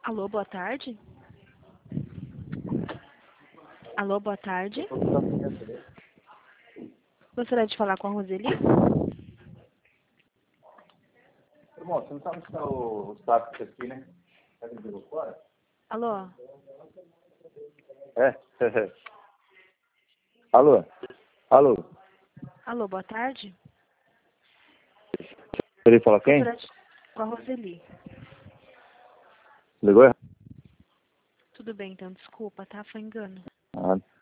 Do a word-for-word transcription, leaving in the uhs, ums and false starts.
Alô, boa tarde. Alô, boa tarde. Gostaria de falar com a Roseli? Irmão, você não sabe onde está o, os táxis aqui, né? Será que ele jogou fora? Alô? É. Alô? Alô? Alô, boa tarde. Ele fala quem? Gostaria de... Com a Roseli. Ligou? Tudo bem, então, desculpa, tá? Foi engano. Ah,